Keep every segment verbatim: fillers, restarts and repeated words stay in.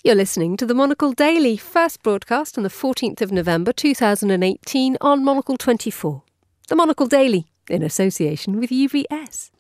You're listening to the Monocle Daily, first broadcast on the fourteenth of November two thousand eighteen on Monocle twenty-four. The Monocle Daily, in association with U V S.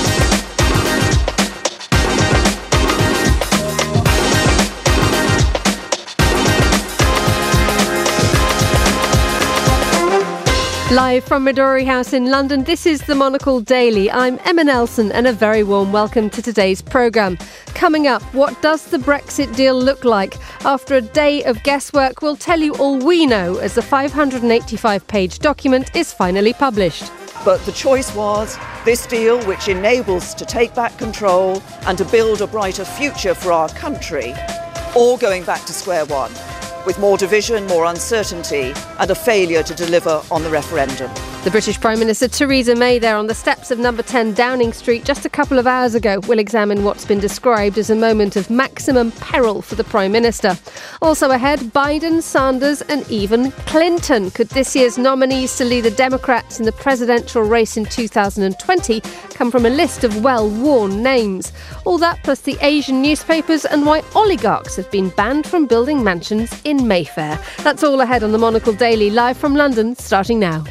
Live from Midori House in London, this is the Monocle Daily. I'm Emma Nelson and a very warm welcome to today's programme. Coming up, what does the Brexit deal look like? After a day of guesswork, we'll tell you all we know as the five hundred eighty-five page document is finally published. But the choice was this deal, which enables to take back control and to build a brighter future for our country, or going back to square one, with more division, more uncertainty, and a failure to deliver on the referendum. The British Prime Minister Theresa May there on the steps of number ten Downing Street just a couple of hours ago will examine what's been described as a moment of maximum peril for the Prime Minister. Also ahead, Biden, Sanders and even Clinton. Could this year's nominees to lead the Democrats in the presidential race in two thousand twenty come from a list of well-worn names? All that plus the Asian newspapers and why oligarchs have been banned from building mansions in Mayfair. That's all ahead on the Monocle Daily, live from London, starting now.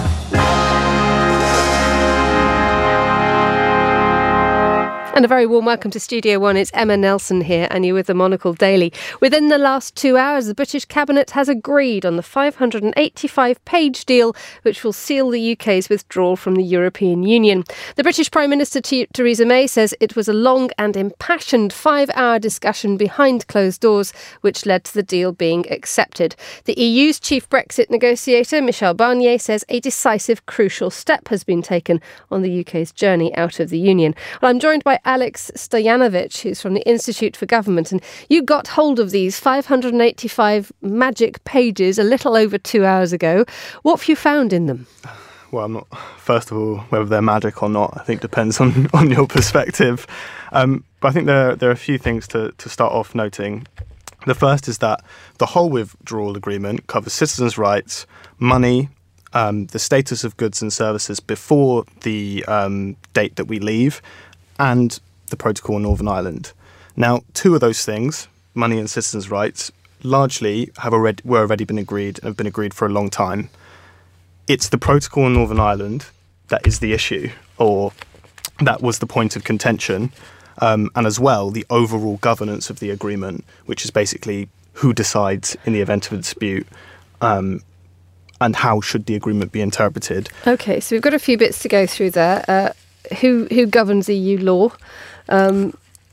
And a very warm welcome to Studio One. It's Emma Nelson here and you're with the Monocle Daily. Within the last two hours, the British Cabinet has agreed on the five hundred eighty-five page deal which will seal the U K's withdrawal from the European Union. The British Prime Minister T- Theresa May says it was a long and impassioned five-hour discussion behind closed doors which led to the deal being accepted. The E U's chief Brexit negotiator, Michel Barnier, says a decisive, crucial step has been taken on the U K's journey out of the Union. Well, I'm joined by Alex Stoyanovich, who's from the Institute for Government, and you got hold of these five hundred eighty-five magic pages a little over two hours ago. What have you found in them? Well, I'm not. First of all, whether they're magic or not, I think depends on, on your perspective. Um, but I think there there are a few things to, to start off noting. The first is that the whole withdrawal agreement covers citizens' rights, money, um, the status of goods and services before the um, date that we leave, and the protocol on Northern Ireland. Now, two of those things, money and citizens' rights, largely have already were already been agreed and have been agreed for a long time. It's the protocol on Northern Ireland that is the issue, or that was the point of contention, um, and as well the overall governance of the agreement, which is basically who decides in the event of a dispute, um, and how should the agreement be interpreted. Okay, so we've got a few bits to go through there. Uh, who who governs E U law, um,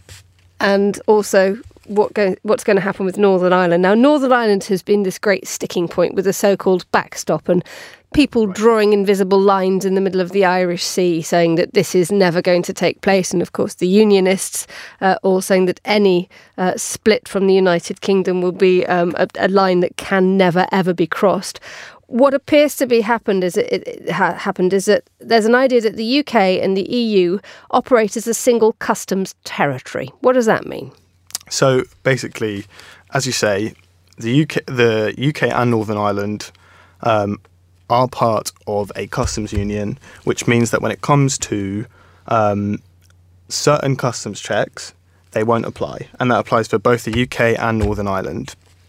and also what go, what's going to happen with Northern Ireland. Now, Northern Ireland has been this great sticking point with the so-called backstop and people right. drawing invisible lines in the middle of the Irish Sea saying that this is never going to take place. And of course, the Unionists uh, all saying that any uh, split from the United Kingdom will be um, a, a line that can never, ever be crossed. What appears to be happened is it, it ha- happened is that there's an idea that the U K and the E U operate as a single customs territory. What does that mean? So basically, as you say, the U K, the U K and Northern Ireland um, are part of a customs union, which means that when it comes to um, certain customs checks, they won't apply, and that applies for both the U K and Northern Ireland.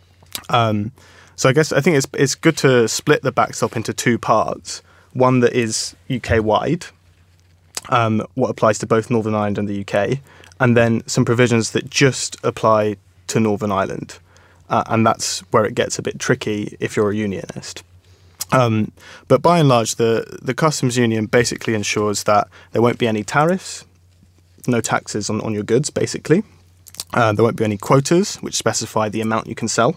Um, So I guess I think it's it's good to split the backstop into two parts. One that is U K-wide, um, what applies to both Northern Ireland and the U K, and then some provisions that just apply to Northern Ireland. Uh, and that's where it gets a bit tricky if you're a unionist. Um, but by and large, the, the customs union basically ensures that there won't be any tariffs, no taxes on, on your goods, basically. Uh, there won't be any quotas, which specify the amount you can sell.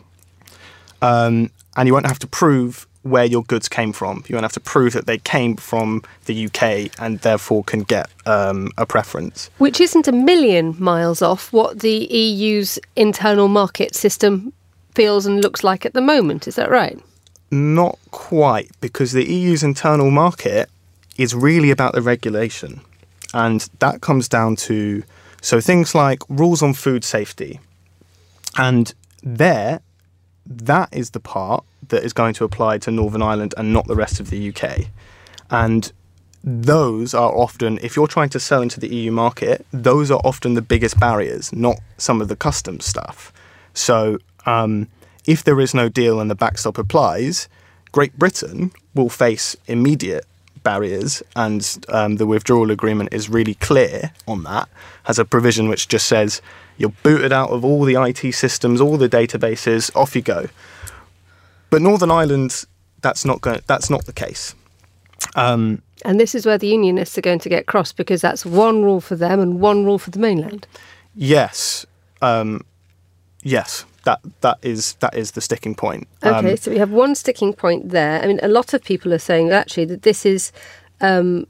Um, and you won't have to prove where your goods came from. You won't have to prove that they came from the U K and therefore can get um, a preference. Which isn't a million miles off what the E U's internal market system feels and looks like at the moment. Is that right? Not quite, because the E U's internal market is really about the regulation. And that comes down to, so things like rules on food safety. And there, that is the part that is going to apply to Northern Ireland and not the rest of the U K. And those are often, if you're trying to sell into the E U market, those are often the biggest barriers, not some of the customs stuff. So um, if there is no deal and the backstop applies, Great Britain will face immediate barriers, and um, the withdrawal agreement is really clear on that, has a provision which just says you're booted out of all the I T systems, all the databases, off you go. But Northern Ireland, that's not going. That's not the case. Um, and this is where the unionists are going to get cross, because that's one rule for them and one rule for the mainland. Yes, um, yes, that that is that is the sticking point. Okay, um, so we have one sticking point there. I mean, a lot of people are saying actually that this is. Um,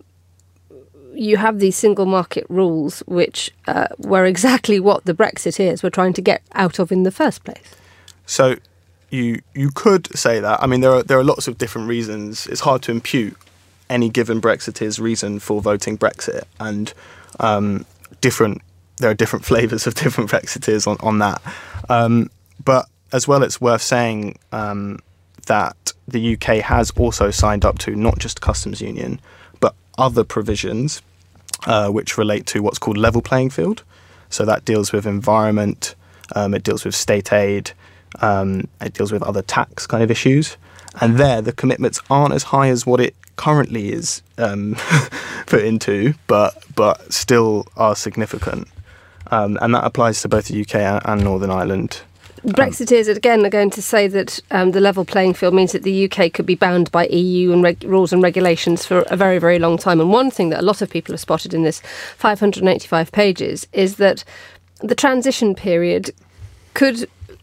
you have these single market rules, which uh, were exactly what the Brexiteers were trying to get out of in the first place. So you you could say that. I mean, there are there are lots of different reasons. It's hard to impute any given Brexiteer's reason for voting Brexit, and um, different. There are different flavours of different Brexiteers on on that. Um, but as well, it's worth saying um, that the U K has also signed up to not just customs union, but other provisions uh, which relate to what's called level playing field. So that deals with environment, um, it deals with state aid, um, it deals with other tax kind of issues. And there, the commitments aren't as high as what it currently is um, put into, but but still are significant. Um, and that applies to both the U K and, and Northern Ireland. Brexiteers, again, are going to say that um, the level playing field means that the U K could be bound by E U and reg- rules and regulations for a very, very long time. And one thing that a lot of people have spotted in this five hundred eighty-five pages is that the transition period could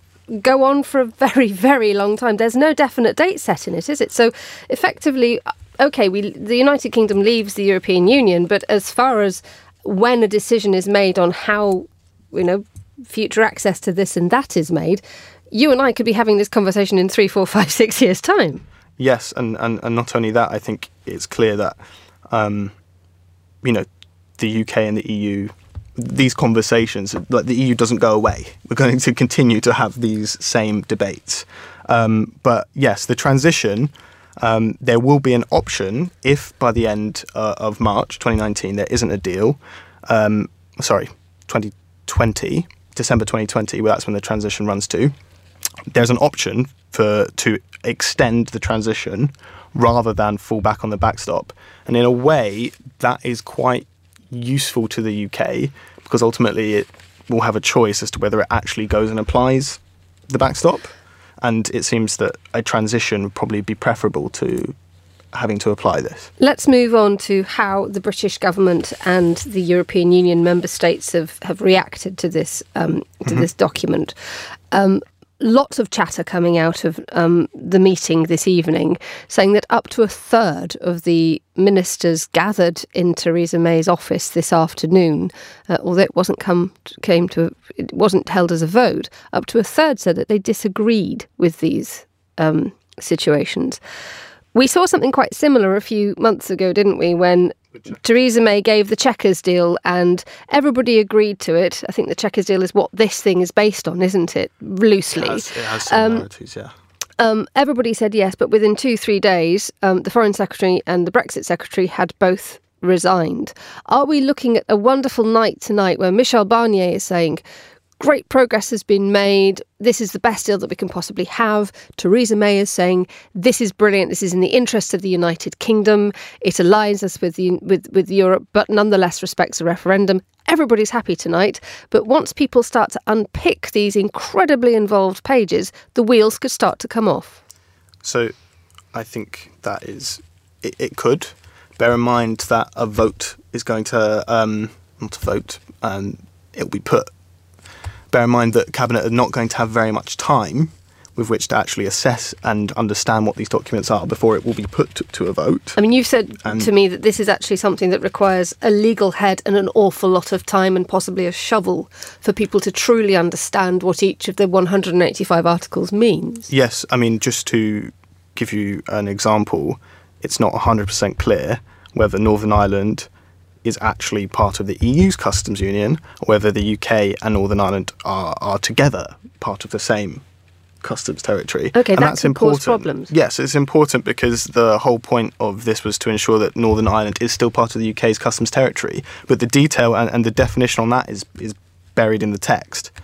go on for a very, very long time. There's no definite date set in it, is it? So effectively, OK, we, the United Kingdom leaves the European Union, but as far as when a decision is made on how, you know, future access to this and that is made, you and I could be having this conversation in three, four, five, six years' time. Yes, and, and, and not only that, I think it's clear that, um, you know, the U K and the E U, these conversations, like the E U doesn't go away. We're going to continue to have these same debates. Um, but yes, the transition, um, there will be an option if by the end uh, of March twenty nineteen there isn't a deal, um, sorry, twenty twenty, December twenty twenty, well, that's when the transition runs to. There's an option for to extend the transition rather than fall back on the backstop. And in a way, that is quite useful to the U K because ultimately it will have a choice as to whether it actually goes and applies the backstop. And it seems that a transition would probably be preferable to having to apply this. Let's move on to how the British government and the European Union member states have, have reacted to this um, to mm-hmm. this document. Um, lots of chatter coming out of um, the meeting this evening, saying that up to a third of the ministers gathered in Theresa May's office this afternoon, uh, although it wasn't come came to it wasn't held as a vote, up to a third said that they disagreed with these um, situations. We saw something quite similar a few months ago, didn't we, when Theresa May gave the Chequers deal and everybody agreed to it. I think the Chequers deal is what this thing is based on, isn't it? Loosely. It has, it has similarities, um, yeah. Um, everybody said yes, but within two, three days, um, the Foreign Secretary and the Brexit Secretary had both resigned. Are we looking at a wonderful night tonight where Michel Barnier is saying, great progress has been made, this is the best deal that we can possibly have? Theresa May is saying, this is brilliant, this is in the interests of the United Kingdom, it aligns us with, the, with, with Europe, but nonetheless respects a referendum. Everybody's happy tonight, but once people start to unpick these incredibly involved pages, the wheels could start to come off. So I think that is, it, it could. Bear in mind that a vote is going to, um, not a vote, um, it will be put. Bear in mind that Cabinet are not going to have very much time with which to actually assess and understand what these documents are before it will be put to, to a vote. I mean, you've said and to me that this is actually something that requires a legal head and an awful lot of time and possibly a shovel for people to truly understand what each of the one hundred eighty-five articles means. Yes, I mean, just to give you an example, it's not one hundred percent clear whether Northern Ireland is actually part of the E U's customs union, or whether the U K and Northern Ireland are, are together part of the same customs territory. Okay, and that that's could important. Cause problems. Yes, it's important because the whole point of this was to ensure that Northern Ireland is still part of the U K's customs territory. But the detail and, and the definition on that is is buried in the text.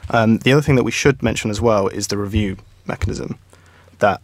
Um, the other thing that we should mention as well is the review mechanism. That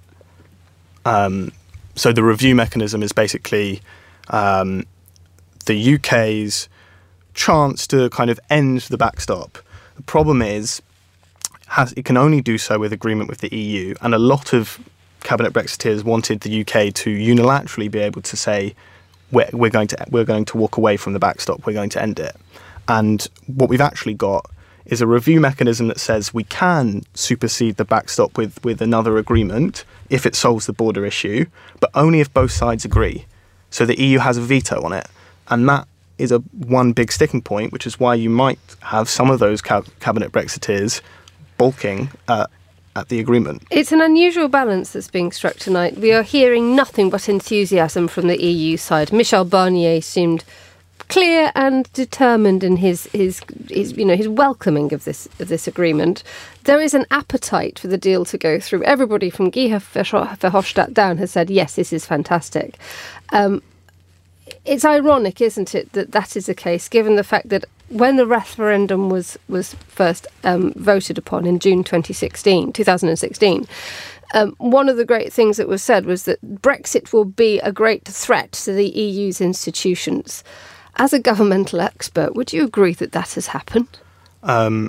um, so the review mechanism is basically um, the U K's chance to kind of end the backstop. The problem is has, it can only do so with agreement with the E U, and a lot of cabinet Brexiteers wanted the U K to unilaterally be able to say we're, we're going to we're going to walk away from the backstop, we're going to end it. And what we've actually got is a review mechanism that says we can supersede the backstop with, with another agreement if it solves the border issue, but only if both sides agree. So the E U has a veto on it, and that is a one big sticking point, which is why you might have some of those ca- cabinet Brexiteers balking uh, at the agreement. It's an unusual balance that's being struck tonight. We are hearing nothing but enthusiasm from the E U side. Michel Barnier seemed clear and determined in his, his his you know his welcoming of this of this agreement. There is an appetite for the deal to go through. Everybody from Guy Verhofstadt down has said yes, this is fantastic. Um, it's ironic, isn't it, that that is the case, given the fact that when the referendum was was first um, voted upon in June twenty sixteen, twenty sixteen. Um, one of the great things that was said was that Brexit will be a great threat to the E U's institutions. As a governmental expert, would you agree that that has happened? Um,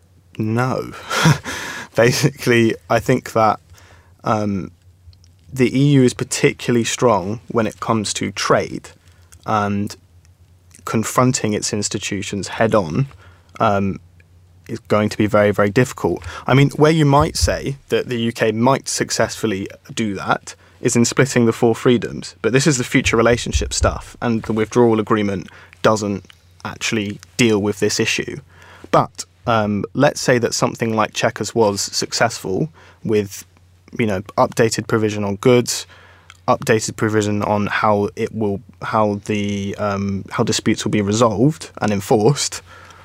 no. Basically, I think that um, the E U is particularly strong when it comes to trade, and confronting its institutions head on um, is going to be very, very difficult. I mean, where you might say that the U K might successfully do that is in splitting the four freedoms. But this is the future relationship stuff, and the withdrawal agreement doesn't actually deal with this issue. But um, let's say that something like Chequers was successful with, you know, updated provision on goods, updated provision on how it will, how the um, how disputes will be resolved and enforced.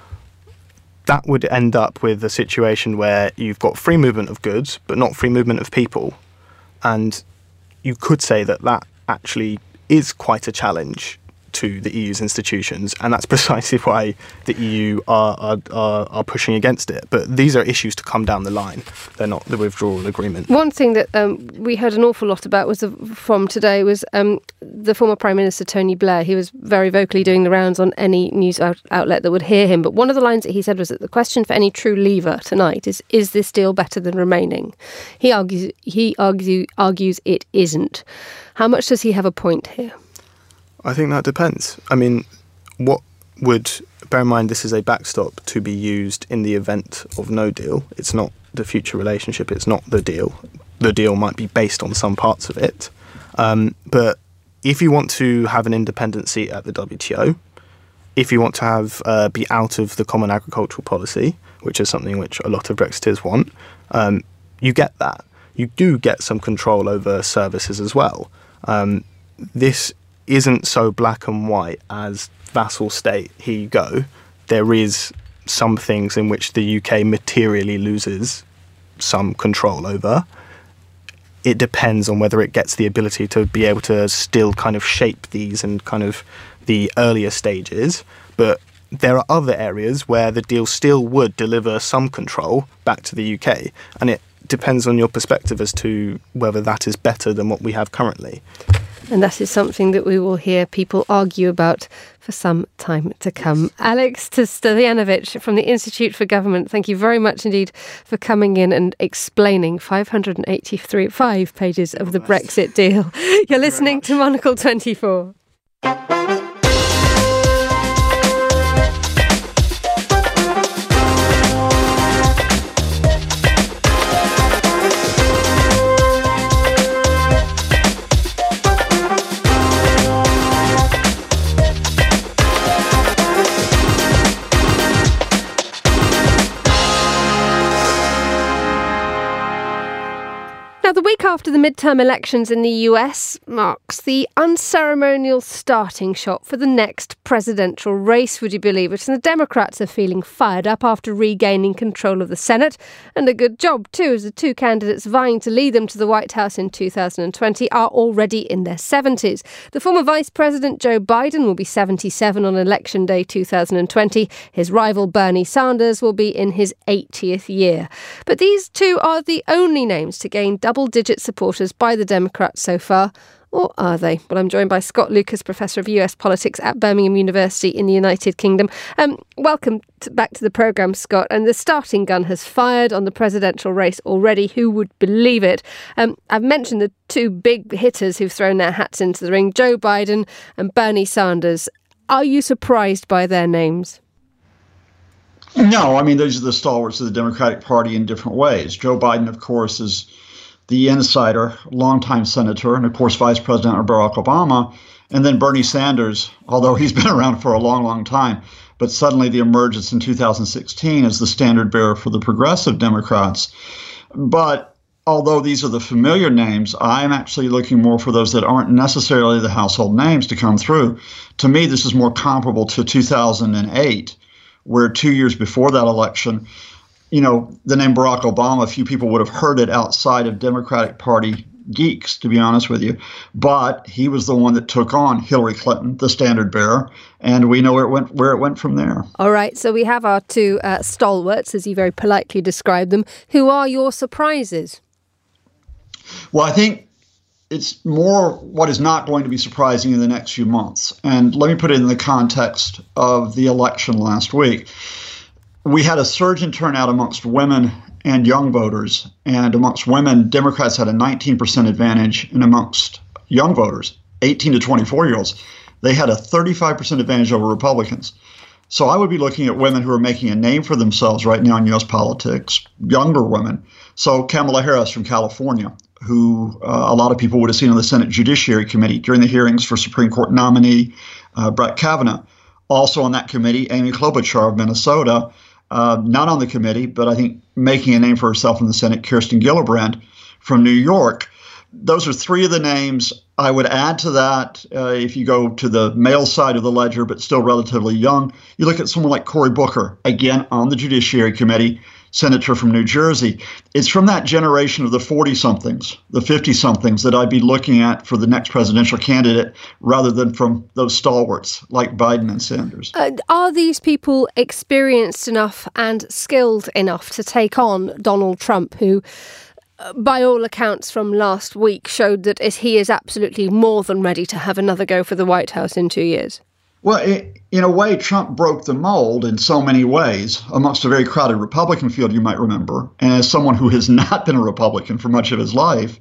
That would end up with a situation where you've got free movement of goods, but not free movement of people, and you could say that that actually is quite a challenge to the E U's institutions, and that's precisely why the E U are, are, are, are pushing against it. But these are issues to come down the line. They're not the withdrawal agreement. One thing that um, we heard an awful lot about was the, from today was um, the former Prime Minister Tony Blair. He was very vocally doing the rounds on any news out- outlet that would hear him. But one of the lines that he said was that the question for any true leaver tonight is, is this deal better than remaining? He argues, he argue, argues it isn't. How much does he have a point here? I think that depends. I mean, what would, bear in mind this is a backstop to be used in the event of no deal. It's not the future relationship, it's not the deal. The deal might be based on some parts of it. Um, but if you want to have an independent seat at the W T O, if you want to have uh, be out of the Common Agricultural Policy, which is something which a lot of Brexiteers want, um, you get that. You do get some control over services as well. Um, this isn't so black and white as vassal state, here you go. There is some things in which the U K materially loses some control over. It depends on whether it gets the ability to be able to still kind of shape these and kind of the earlier stages. But there are other areas where the deal still would deliver some control back to the U K. And it depends on your perspective as to whether that is better than what we have currently. And that is something that we will hear people argue about for some time to come. Alex Stojanovic from the Institute for Government, thank you very much indeed for coming in and explaining five hundred eighty-three five pages of the Brexit deal. You're listening to Monocle twenty-four. Now, the week after the midterm elections in the U S marks the unceremonial starting shot for the next presidential race, would you believe it? And the Democrats are feeling fired up after regaining control of the Senate. And a good job, too, as the two candidates vying to lead them to the White House in two thousand twenty are already in their seventies. The former Vice President Joe Biden will be seventy-seven on Election Day two thousand twenty. His rival Bernie Sanders will be in his eightieth year. But these two are the only names to gain double-digit supporters by the Democrats so far. Or are they? Well, I'm joined by Scott Lucas, Professor of U S Politics at Birmingham University in the United Kingdom. Um, welcome to, back to the programme, Scott. And the starting gun has fired on the presidential race already. Who would believe it? Um, I've mentioned the two big hitters who've thrown their hats into the ring, Joe Biden and Bernie Sanders. Are you surprised by their names? No, I mean, those are the stalwarts of the Democratic Party in different ways. Joe Biden, of course, is the insider, longtime senator, and of course, Vice President Barack Obama. And then Bernie Sanders, although he's been around for a long, long time, but suddenly the emergence in two thousand sixteen as the standard bearer for the progressive Democrats. But although these are the familiar names, I'm actually looking more for those that aren't necessarily the household names to come through. To me, this is more comparable to two thousand eight, where two years before that election, you know, the name Barack Obama, a few people would have heard it outside of Democratic Party geeks, to be honest with you. But he was the one that took on Hillary Clinton, the standard bearer, and we know where it went, where it went from there. All right, so we have our two uh, stalwarts, as you very politely described them. Who are your surprises? Well, I think it's more what is not going to be surprising in the next few months. And let me put it in the context of the election last week. We had a surge in turnout amongst women and young voters. And amongst women, Democrats had a nineteen percent advantage. And amongst young voters, eighteen to twenty-four-year-olds, they had a thirty-five percent advantage over Republicans. So I would be looking at women who are making a name for themselves right now in U S politics, younger women. So Kamala Harris from California, who uh, a lot of people would have seen on the Senate Judiciary Committee during the hearings for Supreme Court nominee uh, Brett Kavanaugh. Also on that committee, Amy Klobuchar of Minnesota, uh, not on the committee, but I think making a name for herself in the Senate, Kirsten Gillibrand from New York. Those are three of the names. I would add to that, uh, if you go to the male side of the ledger, but still relatively young, you look at someone like Cory Booker, again on the Judiciary Committee, senator from New Jersey. It's from that generation of the forty-somethings, the fifty-somethings that I'd be looking at for the next presidential candidate rather than from those stalwarts like Biden and Sanders. Uh, are these people experienced enough and skilled enough to take on Donald Trump, who, uh, by all accounts from last week, showed that he is absolutely more than ready to have another go for the White House in two years? Well, it, in a way, Trump broke the mold in so many ways amongst a very crowded Republican field, you might remember. And as someone who has not been a Republican for much of his life,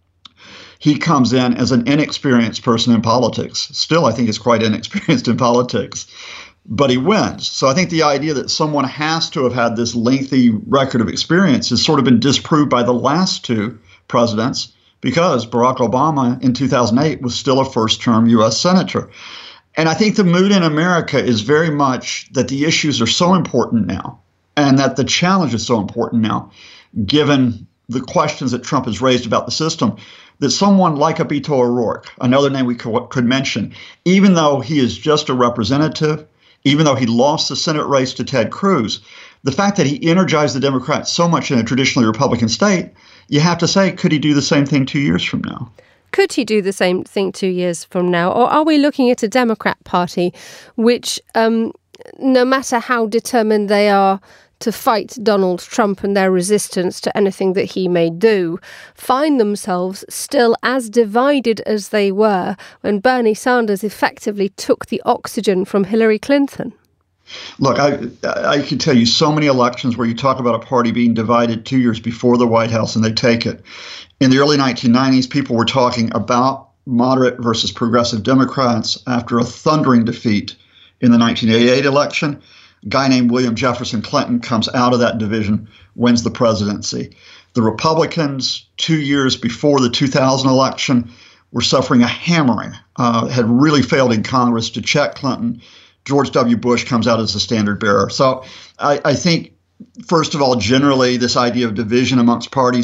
he comes in as an inexperienced person in politics. Still, I think is quite inexperienced in politics, but he wins. So I think the idea that someone has to have had this lengthy record of experience has sort of been disproved by the last two presidents, because Barack Obama in two thousand eight was still a first-term U S senator. And I think the mood in America is very much that the issues are so important now and that the challenge is so important now, given the questions that Trump has raised about the system, that someone like a Beto O'Rourke, another name we co- could mention, even though he is just a representative, even though he lost the Senate race to Ted Cruz, the fact that he energized the Democrats so much in a traditionally Republican state, you have to say, could he do the same thing two years from now? Could he do the same thing two years from now? Or are we looking at a Democrat Party which, um, no matter how determined they are to fight Donald Trump and their resistance to anything that he may do, find themselves still as divided as they were when Bernie Sanders effectively took the oxygen from Hillary Clinton? Look, I I can tell you so many elections where you talk about a party being divided two years before the White House and they take it. In the early nineteen nineties, people were talking about moderate versus progressive Democrats after a thundering defeat in the nineteen eighty-eight election. A guy named William Jefferson Clinton comes out of that division, wins the presidency. The Republicans, two years before the two thousand election, were suffering a hammering, uh, had really failed in Congress to check Clinton. George W. Bush comes out as the standard bearer. So I, I think, first of all, generally, this idea of division amongst parties,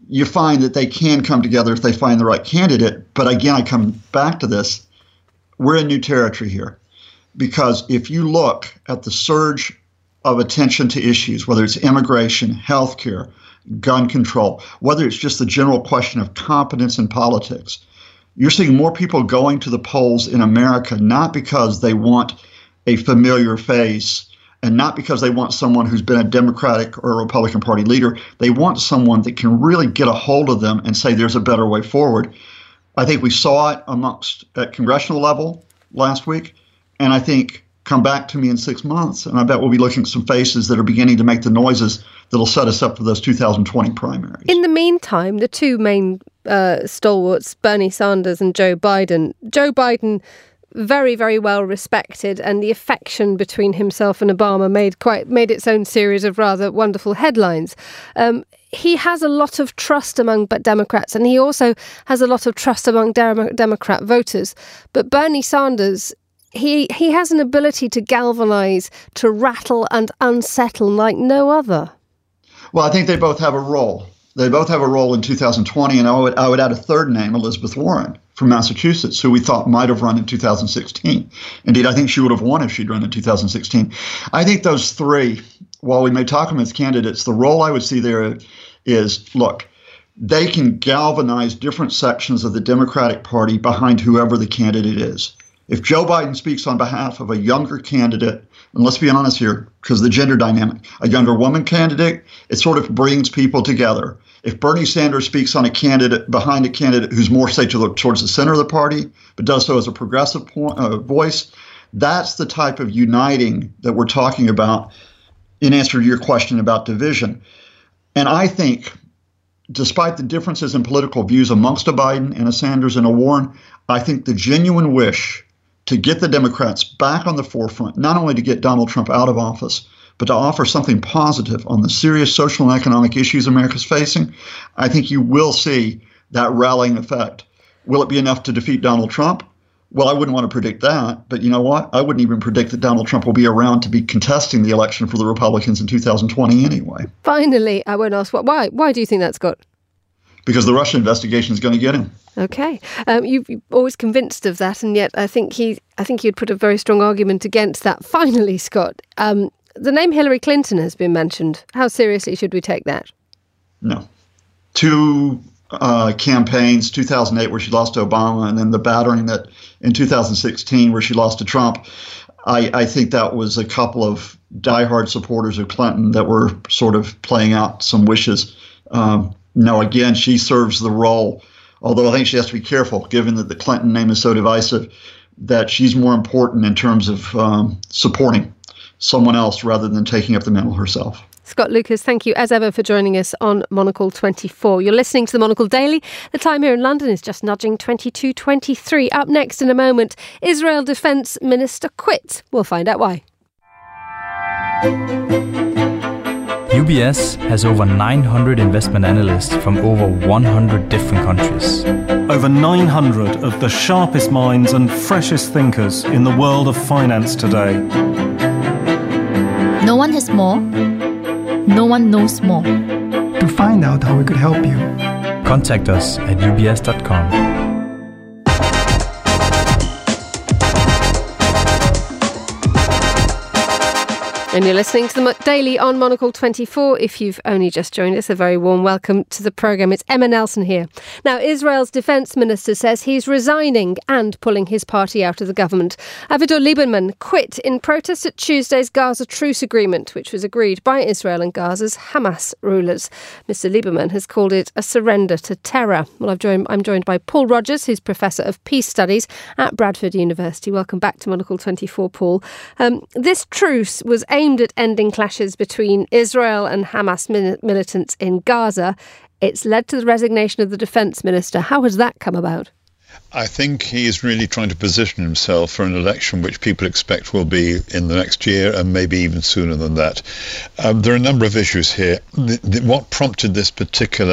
you find that they can come together if they find the right candidate. But again, I come back to this. We're in new territory here, because if you look at the surge of attention to issues, whether it's immigration, healthcare, gun control, whether it's just the general question of competence in politics, you're seeing more people going to the polls in America, not because they want a familiar face and not because they want someone who's been a Democratic or a Republican Party leader. They want someone that can really get a hold of them and say there's a better way forward. I think we saw it amongst at congressional level last week, and I think come back to me in six months, and I bet we'll be looking at some faces that are beginning to make the noises that'll set us up for those two thousand twenty primaries. In the meantime, the two main uh, stalwarts, Bernie Sanders and Joe Biden, Joe Biden, very, very well respected, and the affection between himself and Obama made quite made its own series of rather wonderful headlines. Um, he has a lot of trust among Democrats, and he also has a lot of trust among Dem- Democrat voters. But Bernie Sanders, he he has an ability to galvanise, to rattle and unsettle like no other. Well, I think they both have a role. They both have a role in two thousand twenty, and I would, I would add a third name, Elizabeth Warren from Massachusetts, who we thought might have run in two thousand sixteen. Indeed, I think she would have won if she'd run in two thousand sixteen. I think those three, while we may talk them as candidates, the role I would see there is, look, they can galvanize different sections of the Democratic Party behind whoever the candidate is. If Joe Biden speaks on behalf of a younger candidate, and let's be honest here, because of the gender dynamic, a younger woman candidate, it sort of brings people together. If Bernie Sanders speaks on a candidate behind a candidate who's more, say, to the, towards the center of the party, but does so as a progressive point, uh, voice, that's the type of uniting that we're talking about in answer to your question about division. And I think, despite the differences in political views amongst a Biden and a Sanders and a Warren, I think the genuine wish to get the Democrats back on the forefront, not only to get Donald Trump out of office, but to offer something positive on the serious social and economic issues America's facing, I think you will see that rallying effect. Will it be enough to defeat Donald Trump? Well, I wouldn't want to predict that, but you know what? I wouldn't even predict that Donald Trump will be around to be contesting the election for the Republicans in two thousand twenty anyway. Finally, I won't ask what. Why? Why do you think that, Scott? Because the Russia investigation is going to get him. Okay, um, you've always convinced of that, and yet I think he, I think you'd put a very strong argument against that. Finally, Scott, um, the name Hillary Clinton has been mentioned. How seriously should we take that? No. Two uh, campaigns, two thousand eight where she lost to Obama, and then the battering that in two thousand sixteen where she lost to Trump. I, I think that was a couple of diehard supporters of Clinton that were sort of playing out some wishes. Um, no, again, she serves the role, although I think she has to be careful, given that the Clinton name is so divisive, that she's more important in terms of um, supporting someone else rather than taking up the mantle herself. Scott Lucas, thank you as ever for joining us on Monocle twenty-four. You're listening to the Monocle Daily. The time here in London is just nudging twenty-two twenty-three. Up next in a moment, Israel Defence Minister quit. We'll find out why. U B S has over nine hundred investment analysts from over one hundred different countries. Over nine hundred of the sharpest minds and freshest thinkers in the world of finance today. No one has more. No one knows more. To find out how we could help you, contact us at U B S dot com. And you're listening to the Daily on Monocle twenty-four. If you've only just joined us, a very warm welcome to the programme. It's Emma Nelson here. Now, Israel's defence minister says he's resigning and pulling his party out of the government. Avigdor Lieberman quit in protest at Tuesday's Gaza truce agreement, which was agreed by Israel and Gaza's Hamas rulers. Mister Lieberman has called it a surrender to terror. Well, I've joined, I'm joined by Paul Rogers, who's Professor of Peace Studies at Bradford University. Welcome back to Monocle twenty-four, Paul. Um, this truce was aimed aimed at ending clashes between Israel and Hamas militants in Gaza. It's led to the resignation of the defence minister. How has that come about? I think he is really trying to position himself for an election which people expect will be in the next year and maybe even sooner than that. Um, there are a number of issues here. The, the, what prompted this particular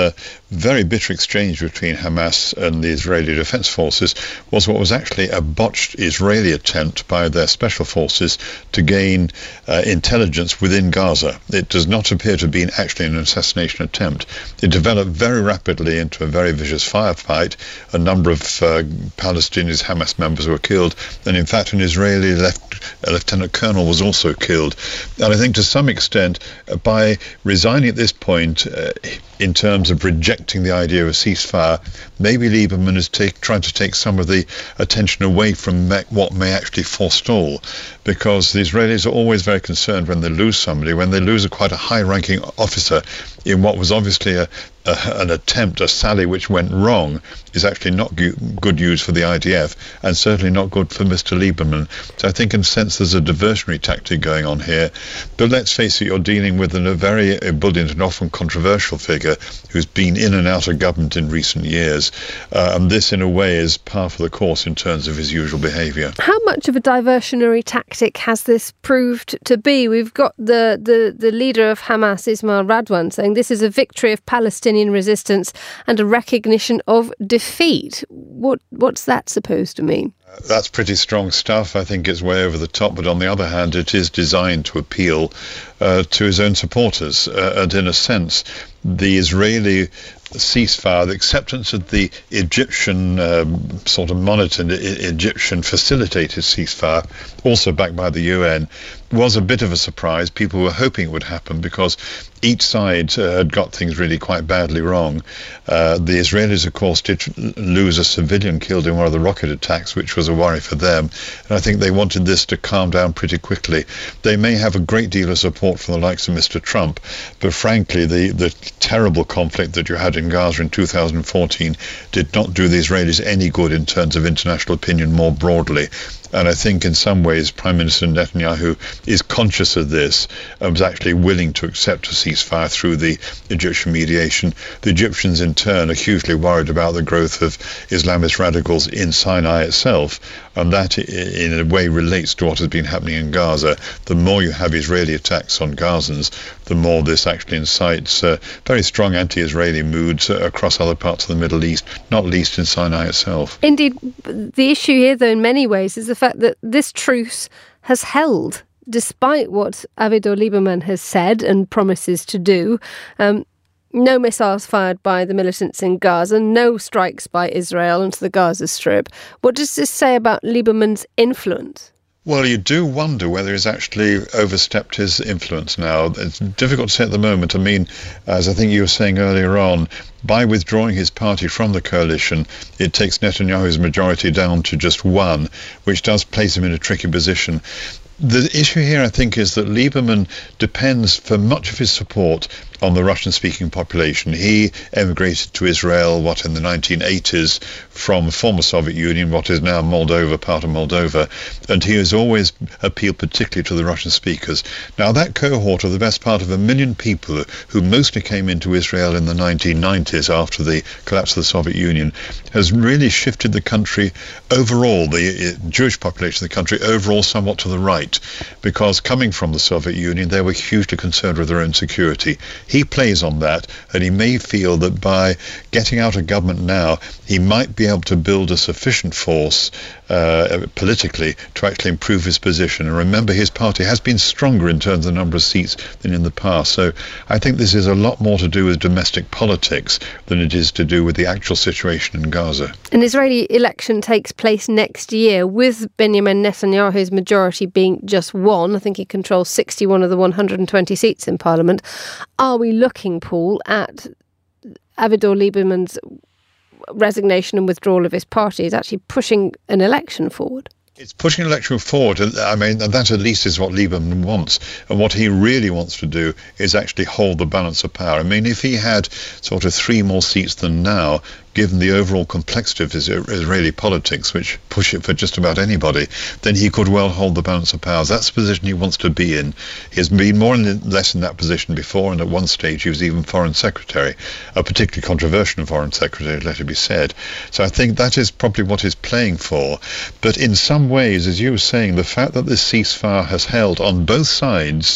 very bitter exchange between Hamas and the Israeli Defense Forces was what was actually a botched Israeli attempt by their special forces to gain uh, intelligence within Gaza. It does not appear to have been actually an assassination attempt. It developed very rapidly into a very vicious firefight. A number of uh, Palestinian Hamas members were killed, and in fact an Israeli left, a lieutenant colonel was also killed. And I think to some extent, uh, by resigning at this point, uh, in terms of rejecting the idea of a ceasefire, maybe Lieberman is take, trying to take some of the attention away from me, what may actually forestall, because the Israelis are always very concerned when they lose somebody, when they lose a quite a high-ranking officer in what was obviously a, a, an attempt, a sally which went wrong, is actually not gu- good news for the I D F, and certainly not good for Mister Lieberman. So I think in a sense there's a diversionary tactic going on here. But let's face it, you're dealing with a very ebullient and often controversial figure who's been in and out of government in recent years. Uh, and this, in a way, is par for the course in terms of his usual behaviour. How much of a diversionary tactic has this proved to be? We've got the, the, the leader of Hamas, Ismail Radwan, saying this is a victory of Palestinian resistance and a recognition of defeat. What What's that supposed to mean? Uh, that's pretty strong stuff. I think it's way over the top, but on the other hand, it is designed to appeal uh, to his own supporters. Uh, and in a sense, the Israeli ceasefire, the acceptance of the Egyptian um, sort of monitored, e- Egyptian facilitated ceasefire, also backed by the U N, was a bit of a surprise. People were hoping it would happen because each side uh, had got things really quite badly wrong. Uh, the Israelis, of course, did lose a civilian killed in one of the rocket attacks, which was a worry for them. And I think they wanted this to calm down pretty quickly. They may have a great deal of support from the likes of Mister Trump, but frankly, the, the terrible conflict that you had in Gaza in two thousand fourteen did not do the Israelis any good in terms of international opinion more broadly. And I think in some ways Prime Minister Netanyahu is conscious of this and was actually willing to accept a ceasefire through the Egyptian mediation. The Egyptians in turn are hugely worried about the growth of Islamist radicals in Sinai itself, and that in a way relates to what has been happening in Gaza. The more you have Israeli attacks on Gazans, the more this actually incites uh, very strong anti-Israeli moods uh, across other parts of the Middle East, not least in Sinai itself. Indeed, the issue here, though, in many ways, is the fact that this truce has held, despite what Avigdor Lieberman has said and promises to do. Um, no missiles fired by the militants in Gaza, no strikes by Israel into the Gaza Strip. What does this say about Lieberman's influence? Well, you do wonder whether he's actually overstepped his influence now. It's difficult to say at the moment. I mean, as I think you were saying earlier on, by withdrawing his party from the coalition, it takes Netanyahu's majority down to just one, which does place him in a tricky position. The issue here, I think, is that Lieberman depends for much of his support on the Russian-speaking population. He emigrated to Israel, what, in the nineteen eighties from the former Soviet Union, what is now Moldova, part of Moldova, and he has always appealed particularly to the Russian speakers. Now, that cohort of the best part of a million people who mostly came into Israel in the nineteen nineties after the collapse of the Soviet Union has really shifted the country overall, the Jewish population of the country overall somewhat to the right, because coming from the Soviet Union, they were hugely concerned with their own security. He plays on that, and he may feel that by getting out of government now, he might be able to build a sufficient force uh, politically to actually improve his position. And remember, his party has been stronger in terms of the number of seats than in the past. So I think this is a lot more to do with domestic politics than it is to do with the actual situation in Gaza. An Israeli election takes place next year, with Benjamin Netanyahu's majority being just one. I think he controls sixty-one of the one hundred twenty seats in Parliament. Are we looking, Paul, at Avigdor Lieberman's resignation and withdrawal of his party is actually pushing an election forward? It's pushing an election forward. I mean, that at least is what Lieberman wants. And what he really wants to do is actually hold the balance of power. I mean, if he had sort of three more seats than now, given the overall complexity of his Israeli politics, which push it for just about anybody, then he could well hold the balance of powers. That's the position he wants to be in. He has been more or less in that position before, and at one stage he was even foreign secretary, a particularly controversial foreign secretary, let it be said. So I think that is probably what he's playing for. But in some ways, as you were saying, the fact that this ceasefire has held on both sides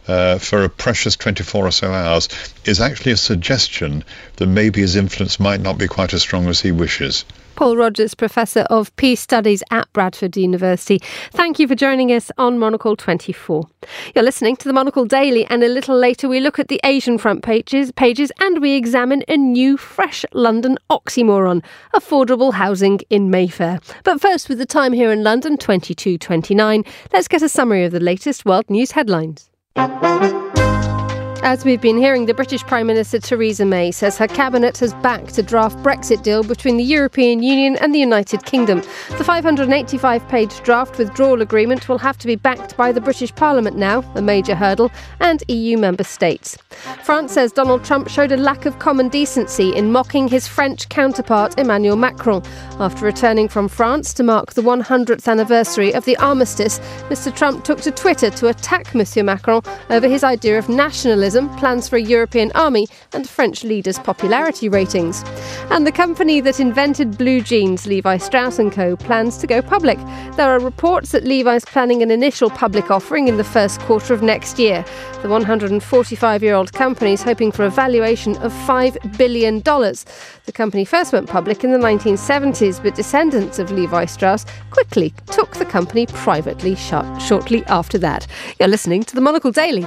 uh, for a precious twenty-four or so hours is actually a suggestion that maybe his influence might not be quite as strong as he wishes. Paul Rogers, Professor of Peace Studies at Bradford University. Thank you for joining us on Monocle twenty-four. You're listening to the Monocle Daily, and a little later we look at the Asian front pages, pages and we examine a new, fresh London oxymoron, affordable housing in Mayfair. But first, with the time here in London, twenty-two twenty-nine, let's get a summary of the latest world news headlines. As we've been hearing, the British Prime Minister Theresa May says her cabinet has backed a draft Brexit deal between the European Union and the United Kingdom. The five hundred eighty-five page draft withdrawal agreement will have to be backed by the British Parliament now, a major hurdle, and E U member states. France says Donald Trump showed a lack of common decency in mocking his French counterpart Emmanuel Macron. After returning from France to mark the one hundredth anniversary of the armistice, Mister Trump took to Twitter to attack Monsieur Macron over his idea of nationalism, plans for a European army and French leaders' popularity ratings. And the company that invented blue jeans, Levi Strauss and Co, plans to go public. There are reports that Levi's planning an initial public offering in the first quarter of next year. The one hundred forty-five-year-old company is hoping for a valuation of five billion dollars. The company first went public in the nineteen seventies, but descendants of Levi Strauss quickly took the company privately sh- shortly after that. You're listening to the Monocle Daily.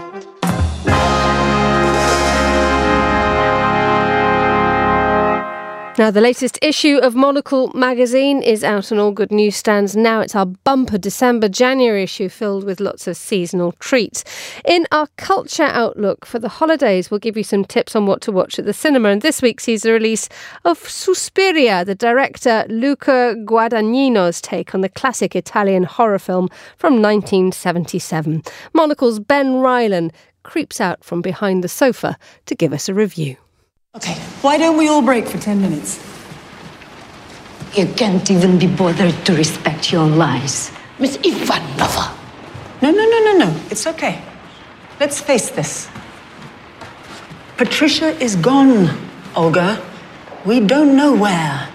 Now, the latest issue of Monocle magazine is out on all good newsstands now. It's our bumper December-January issue filled with lots of seasonal treats. In our culture outlook for the holidays, we'll give you some tips on what to watch at the cinema. And this week sees the release of Suspiria, the director Luca Guadagnino's take on the classic Italian horror film from nineteen seventy-seven. Monocle's Ben Rylan creeps out from behind the sofa to give us a review. Okay, why don't we all break for ten minutes? You can't even be bothered to respect your lies. Miss Ivanova! No, no, no, no, no. It's okay. Let's face this. Patricia is gone, Olga. We don't know where.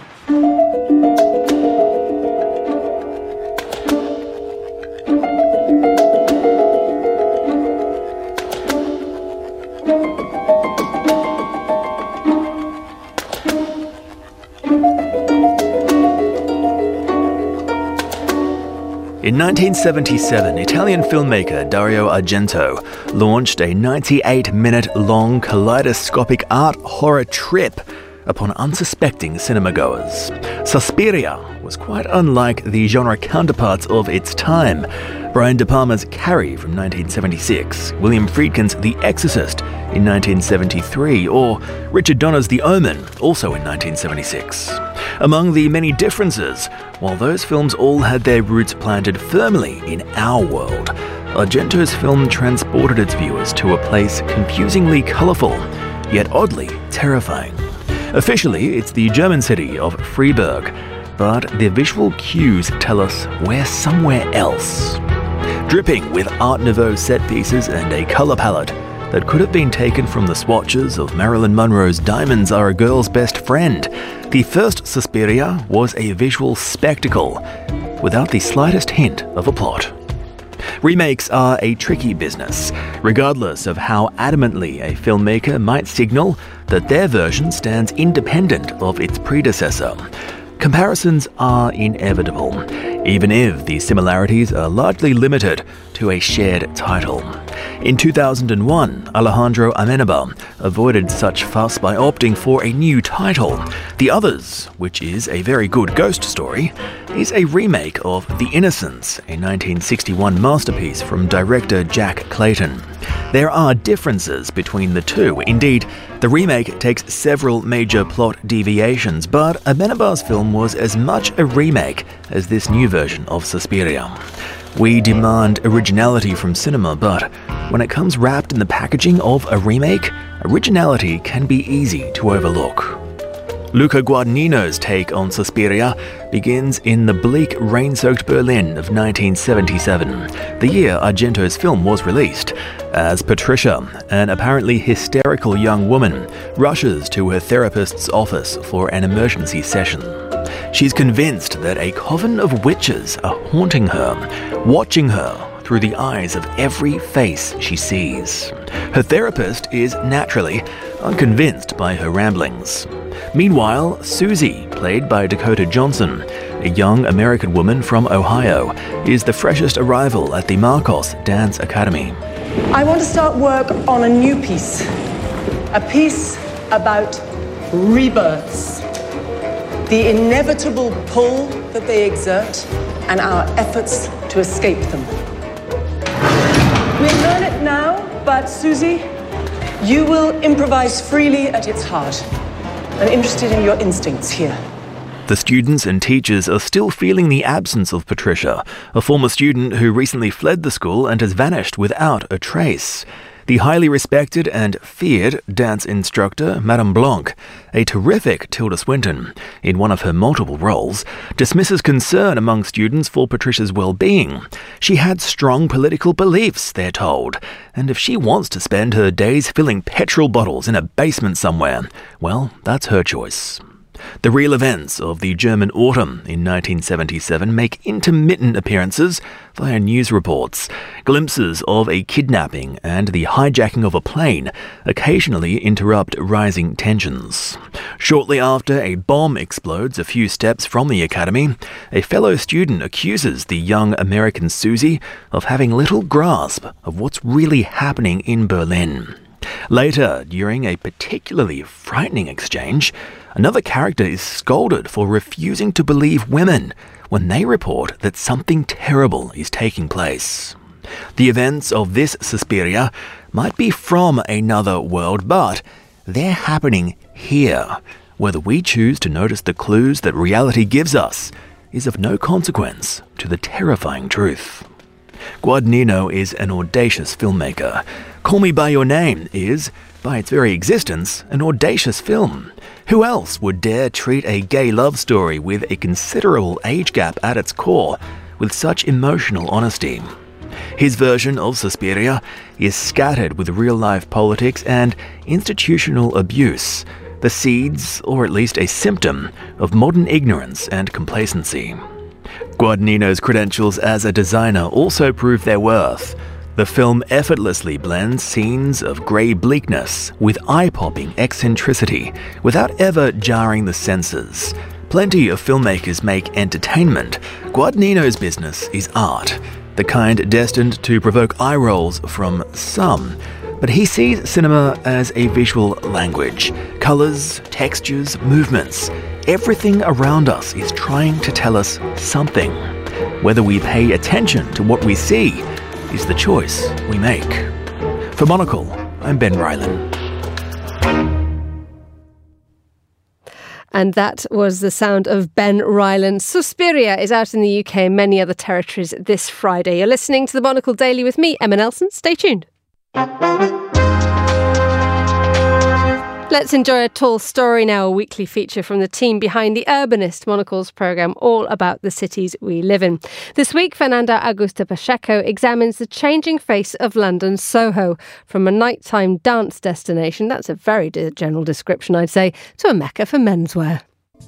In nineteen seventy-seven, Italian filmmaker Dario Argento launched a ninety-eight minute long kaleidoscopic art horror trip upon unsuspecting cinemagoers. Suspiria was quite unlike the genre counterparts of its time. Brian De Palma's Carrie from nineteen seventy-six, William Friedkin's The Exorcist in nineteen seventy-three, or Richard Donner's The Omen, also in nineteen seventy-six. Among the many differences, while those films all had their roots planted firmly in our world, Argento's film transported its viewers to a place confusingly colourful, yet oddly terrifying. Officially, it's the German city of Freiburg, but the visual cues tell us we're somewhere else. Dripping with Art Nouveau set pieces and a colour palette that could have been taken from the swatches of Marilyn Monroe's Diamonds Are a Girl's Best Friend, the first Suspiria was a visual spectacle without the slightest hint of a plot. Remakes are a tricky business, regardless of how adamantly a filmmaker might signal that their version stands independent of its predecessor. Comparisons are inevitable, even if the similarities are largely limited to a shared title. In two thousand one, Alejandro Amenabar avoided such fuss by opting for a new title. The Others, which is a very good ghost story, is a remake of The Innocents, a nineteen sixty-one masterpiece from director Jack Clayton. There are differences between the two. Indeed, the remake takes several major plot deviations, but Amenabar's film was as much a remake as this new version of Suspiria. We demand originality from cinema, but when it comes wrapped in the packaging of a remake, originality can be easy to overlook. Luca Guadagnino's take on Suspiria begins in the bleak, rain-soaked Berlin of nineteen seventy-seven, the year Argento's film was released, as Patricia, an apparently hysterical young woman, rushes to her therapist's office for an emergency session. She's convinced that a coven of witches are haunting her, watching her through the eyes of every face she sees. Her therapist is naturally unconvinced by her ramblings. Meanwhile, Susie, played by Dakota Johnson, a young American woman from Ohio, is the freshest arrival at the Marcos Dance Academy. I want to start work on a new piece. A piece about rebirths. The inevitable pull that they exert and our efforts to escape them. We learn it now, but Susie, you will improvise freely at its heart. I'm interested in your instincts here. The students and teachers are still feeling the absence of Patricia, a former student who recently fled the school and has vanished without a trace. The highly respected and feared dance instructor, Madame Blanc, a terrific Tilda Swinton, in one of her multiple roles, dismisses concern among students for Patricia's well-being. She had strong political beliefs, they're told, and if she wants to spend her days filling petrol bottles in a basement somewhere, well, that's her choice. The real events of the German autumn in nineteen seventy-seven make intermittent appearances via news reports. Glimpses of a kidnapping and the hijacking of a plane occasionally interrupt rising tensions. Shortly after a bomb explodes a few steps from the academy, a fellow student accuses the young American Susie of having little grasp of what's really happening in Berlin. Later, during a particularly frightening exchange, another character is scolded for refusing to believe women when they report that something terrible is taking place. The events of this Suspiria might be from another world, but they're happening here. Whether we choose to notice the clues that reality gives us is of no consequence to the terrifying truth. Guadagnino is an audacious filmmaker. Call Me By Your Name is, by its very existence, an audacious film. Who else would dare treat a gay love story with a considerable age gap at its core with such emotional honesty? His version of Suspiria is scattered with real-life politics and institutional abuse, the seeds, or at least a symptom, of modern ignorance and complacency. Guadagnino's credentials as a designer also prove their worth. The film effortlessly blends scenes of grey bleakness with eye-popping eccentricity without ever jarring the senses. Plenty of filmmakers make entertainment. Guadagnino's business is art, the kind destined to provoke eye rolls from some. But he sees cinema as a visual language. Colours, textures, movements. Everything around us is trying to tell us something. Whether we pay attention to what we see is the choice we make. For Monocle, I'm Ben Ryland. And that was the sound of Ben Ryland. Suspiria is out in the U K and many other territories this Friday. You're listening to the Monocle Daily with me, Emma Nelson. Stay tuned. Let's enjoy a tall story now, a weekly feature from the team behind the Urbanist Monocle's programme, all about the cities we live in. This week, Fernanda Augusta Pacheco examines the changing face of London's Soho, from a nighttime dance destination, that's a very general description I'd say, to a mecca for menswear.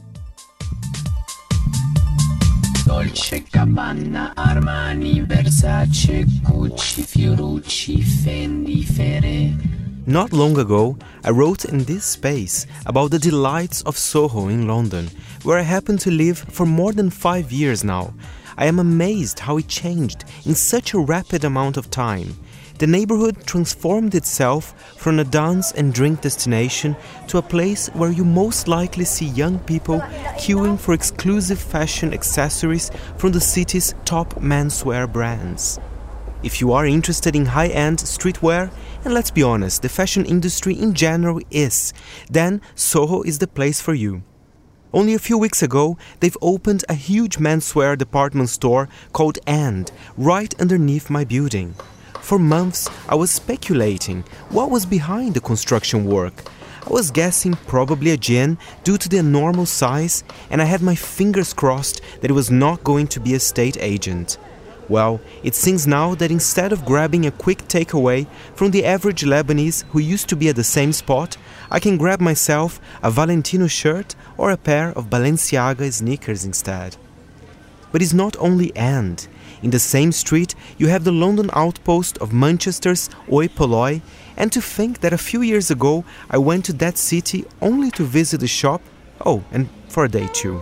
Dolce Gabbana, Armani, Versace, Gucci, Fiorucci, Fendi, Fere. Not long ago, I wrote in this space about the delights of Soho in London, where I happen to live for more than five years now. I am amazed how it changed in such a rapid amount of time. The neighborhood transformed itself from a dance and drink destination to a place where you most likely see young people queuing for exclusive fashion accessories from the city's top menswear brands. If you are interested in high-end streetwear, and let's be honest, the fashion industry in general is, then Soho is the place for you. Only a few weeks ago, they've opened a huge menswear department store called And, right underneath my building. For months, I was speculating what was behind the construction work. I was guessing probably a gin due to the enormous size, and I had my fingers crossed that it was not going to be a state agent. Well, it seems now that instead of grabbing a quick takeaway from the average Lebanese who used to be at the same spot, I can grab myself a Valentino shirt or a pair of Balenciaga sneakers instead. But it's not only And. In the same street, you have the London outpost of Manchester's Oi Polloi, and to think that a few years ago I went to that city only to visit the shop, oh, and for a day too.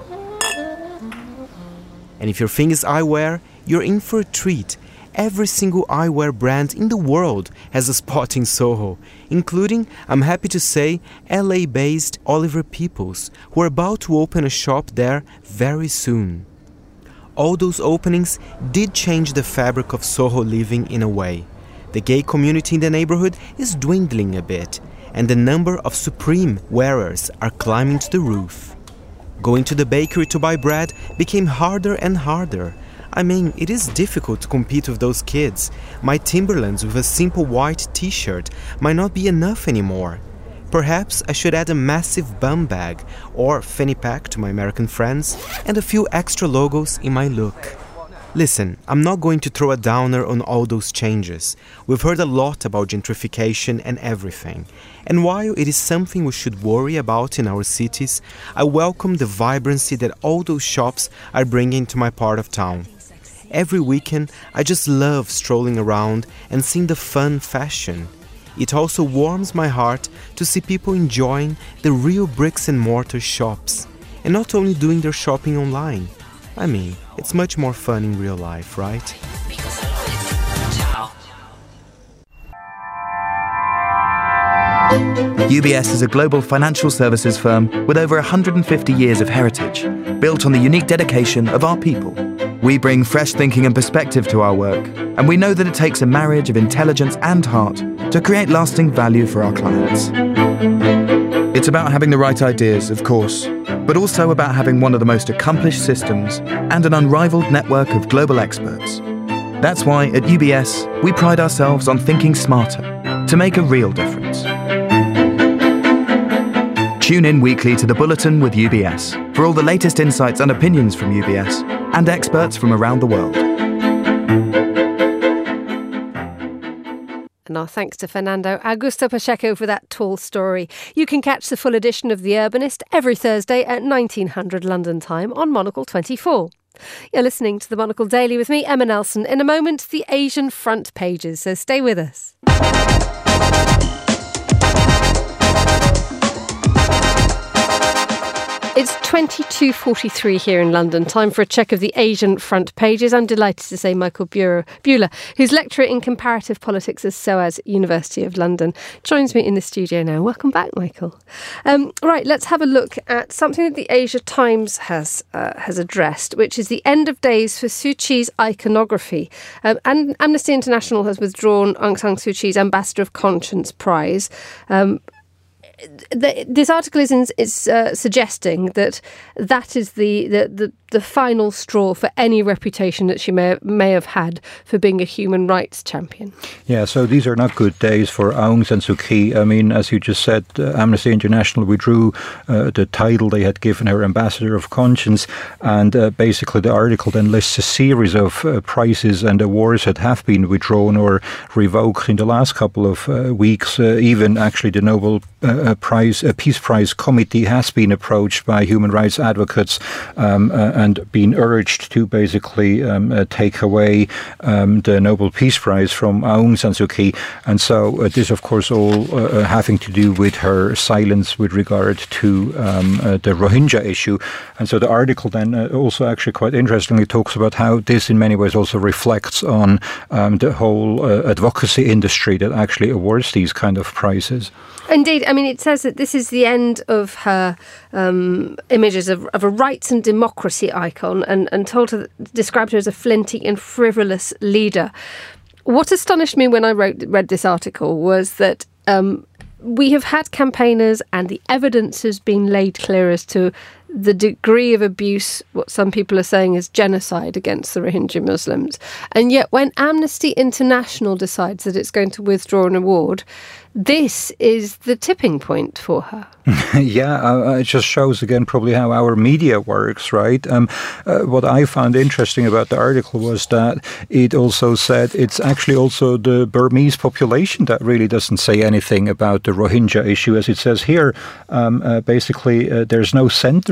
And if your thing is eyewear, you're in for a treat. Every single eyewear brand in the world has a spot in Soho, including, I'm happy to say, L A-based Oliver Peoples, who are about to open a shop there very soon. All those openings did change the fabric of Soho living in a way. The gay community in the neighborhood is dwindling a bit, and the number of Supreme wearers are climbing to the roof. Going to the bakery to buy bread became harder and harder. I mean, it is difficult to compete with those kids. My Timberlands with a simple white t-shirt might not be enough anymore. Perhaps I should add a massive bum bag or fanny pack to my American friends and a few extra logos in my look. Listen, I'm not going to throw a downer on all those changes. We've heard a lot about gentrification and everything. And while it is something we should worry about in our cities, I welcome the vibrancy that all those shops are bringing to my part of town. Every weekend, I just love strolling around and seeing the fun fashion. It also warms my heart to see people enjoying the real bricks and mortar shops, and not only doing their shopping online. I mean, it's much more fun in real life, right? U B S is a global financial services firm with over one hundred fifty years of heritage, built on the unique dedication of our people. We bring fresh thinking and perspective to our work, and we know that it takes a marriage of intelligence and heart to create lasting value for our clients. It's about having the right ideas, of course, but also about having one of the most accomplished systems and an unrivaled network of global experts. That's why at U B S, we pride ourselves on thinking smarter to make a real difference. Tune in weekly to the Bulletin with U B S for all the latest insights and opinions from U B S and experts from around the world. And our thanks to Fernando Augusto Pacheco for that tall story. You can catch the full edition of The Urbanist every Thursday at nineteen hundred London time on Monocle twenty-four. You're listening to the Monocle Daily with me, Emma Nelson. In a moment, the Asian front pages, so stay with us. It's twenty-two forty-three here in London. Time for a check of the Asian front pages. I'm delighted to say Michael Buehler, who's lecturer in comparative politics at SOAS University of London, joins me in the studio now. Welcome back, Michael. Um, right, let's have a look at something that the Asia Times has uh, has addressed, which is the end of days for Suu Kyi's iconography. Um, and Amnesty International has withdrawn Aung San Suu Kyi's Ambassador of Conscience Prize. Um, The, this article is, in, is uh, suggesting that that is the, the, the, the final straw for any reputation that she may, may have had for being a human rights champion. Yeah, so these are not good days for Aung San Suu Kyi. I mean, as you just said, uh, Amnesty International withdrew uh, the title they had given her, Ambassador of Conscience, and uh, basically the article then lists a series of uh, prizes and awards that have been withdrawn or revoked in the last couple of uh, weeks. Uh, even actually the Nobel uh, Prize, uh, Peace Prize Committee has been approached by human rights advocates um, uh, and been urged to basically um, uh, take away um, the Nobel Peace Prize from Aung San Suu Kyi. And so uh, this, of course, all uh, having to do with her silence with regard to um, uh, the Rohingya issue. And so the article then uh, also actually quite interestingly talks about how this in many ways also reflects on um, the whole uh, advocacy industry that actually awards these kind of prizes. Indeed. I mean, it says that this is the end of her um, images of, of a rights and democracy icon and, and told her, described her as a flinty and frivolous leader. What astonished me when I wrote read this article was that um, we have had campaigners and the evidence has been laid clear as to the degree of abuse, what some people are saying is genocide against the Rohingya Muslims. And yet when Amnesty International decides that it's going to withdraw an award, this is the tipping point for her. Yeah, uh, it just shows again probably how our media works, right? Um, uh, what I found interesting about the article was that it also said it's actually also the Burmese population that really doesn't say anything about the Rohingya issue. As it says here, um, uh, basically uh, there's no center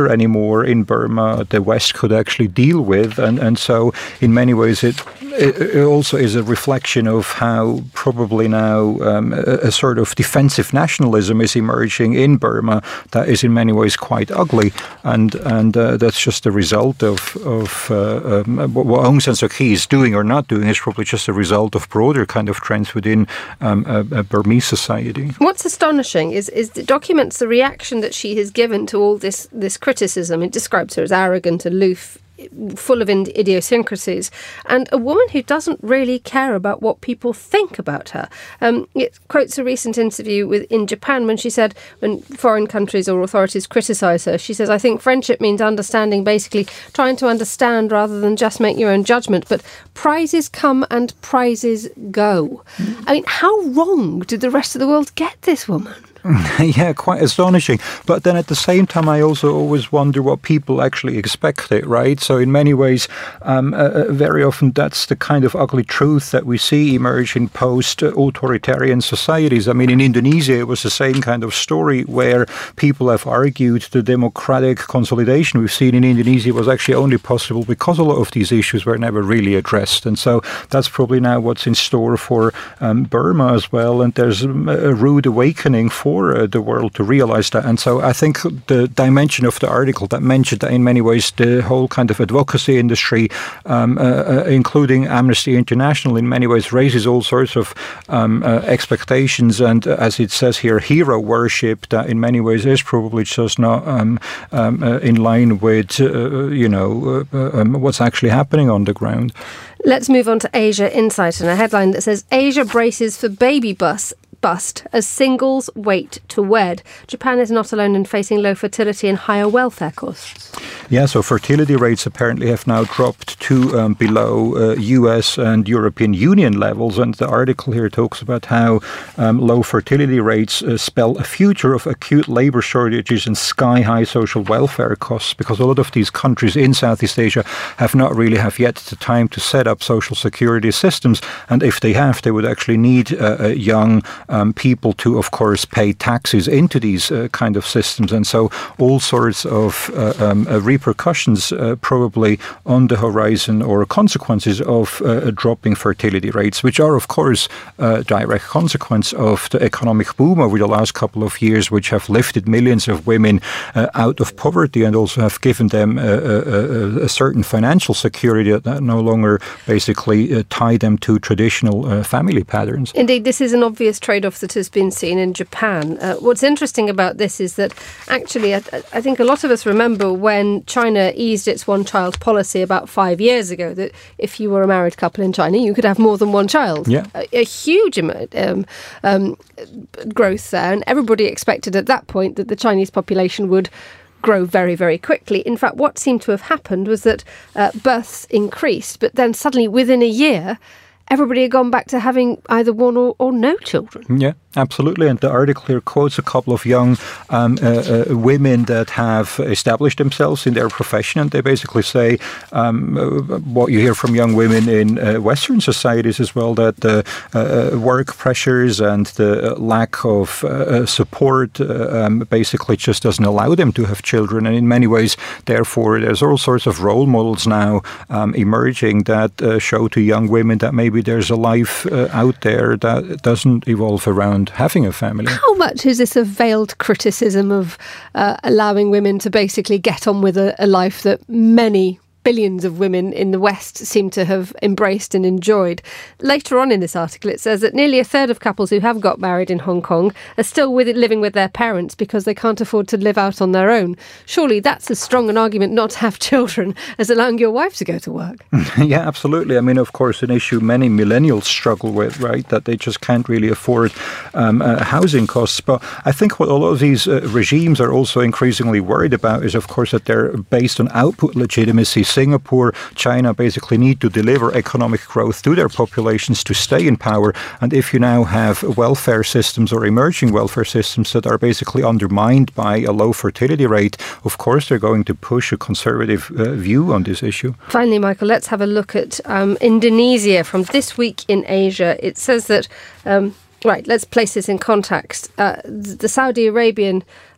war anymore in Burma the West could actually deal with. And, and so in many ways it, it also is a reflection of how probably now um, a, a sort of defensive nationalism is emerging in Burma that is in many ways quite ugly. And and uh, that's just a result of, of uh, um, what Aung San Suu Kyi is doing or not doing is probably just a result of broader kind of trends within um, a, a Burmese society. What's astonishing is is it documents the reaction that she has given to all this this criticism. It describes her as arrogant, aloof, full of idiosyncrasies, and a woman who doesn't really care about what people think about her. Um, it quotes a recent interview with in Japan when she said, when foreign countries or authorities criticise her, she says, I think friendship means understanding, basically trying to understand rather than just make your own judgment. But prizes come and prizes go. Mm. I mean, how wrong did the rest of the world get this woman? Yeah, quite astonishing. But then at the same time, I also always wonder what people actually expected, right? So in many ways, um, uh, very often that's the kind of ugly truth that we see emerge in post-authoritarian societies. I mean, in Indonesia, it was the same kind of story where people have argued the democratic consolidation we've seen in Indonesia was actually only possible because a lot of these issues were never really addressed. And so that's probably now what's in store for um, Burma as well. And there's a rude awakening for For uh, the world to realize that. And so I think the dimension of the article that mentioned that in many ways the whole kind of advocacy industry, um, uh, uh, including Amnesty International, in many ways raises all sorts of um, uh, expectations and, uh, as it says here, hero worship that in many ways is probably just not um, um, uh, in line with, uh, you know, uh, um, what's actually happening on the ground. Let's move on to Asia Insight and a headline that says Asia braces for baby bus bust as singles wait to wed. Japan is not alone in facing low fertility and higher welfare costs. Yeah, so fertility rates apparently have now dropped to um, below uh, U S and European Union levels. And the article here talks about how um, low fertility rates uh, spell a future of acute labor shortages and sky-high social welfare costs, because a lot of these countries in Southeast Asia have not really have yet the time to set up social security systems. And if they have, they would actually need uh, a young Um, people to, of course, pay taxes into these uh, kind of systems. And so all sorts of uh, um, uh, repercussions uh, probably on the horizon or consequences of uh, dropping fertility rates, which are, of course, a direct consequence of the economic boom over the last couple of years, which have lifted millions of women uh, out of poverty and also have given them a, a, a certain financial security that no longer basically uh, tie them to traditional uh, family patterns. Indeed, this is an obvious trade off that has been seen in Japan. Uh, what's interesting about this is that actually I, I think a lot of us remember when China eased its one-child policy about five years ago, that if you were a married couple in China, you could have more than one child. Yeah. A, a huge amount um, um, growth there, and everybody expected at that point that the Chinese population would grow very, very quickly. In fact, what seemed to have happened was that uh, births increased, but then suddenly within a year, everybody had gone back to having either one or, or no children. Yeah, absolutely. And the article here quotes a couple of young um, uh, uh, women that have established themselves in their profession. And they basically say um, uh, what you hear from young women in uh, Western societies as well, that the uh, work pressures and the lack of uh, support uh, um, basically just doesn't allow them to have children. And in many ways, therefore, there's all sorts of role models now um, emerging that uh, show to young women that maybe there's a life uh, out there that doesn't evolve around having a family. How much is this a veiled criticism of uh, allowing women to basically get on with a, a life that many billions of women in the West seem to have embraced and enjoyed? Later on in this article, it says that nearly a third of couples who have got married in Hong Kong are still with it, living with their parents because they can't afford to live out on their own. Surely that's as strong an argument not to have children as allowing your wife to go to work. Yeah, absolutely. I mean, of course, an issue many millennials struggle with, right? That they just can't really afford um, uh, housing costs. But I think what a lot of these uh, regimes are also increasingly worried about is, of course, that they're based on output legitimacy. Singapore, China basically need to deliver economic growth to their populations to stay in power. And if you now have welfare systems or emerging welfare systems that are basically undermined by a low fertility rate, of course they're going to push a conservative uh, view on this issue. Finally, Michael, let's have a look at um, Indonesia from this week in Asia. It says that... Um, Right, let's place this in context. Uh, the Saudi Arabian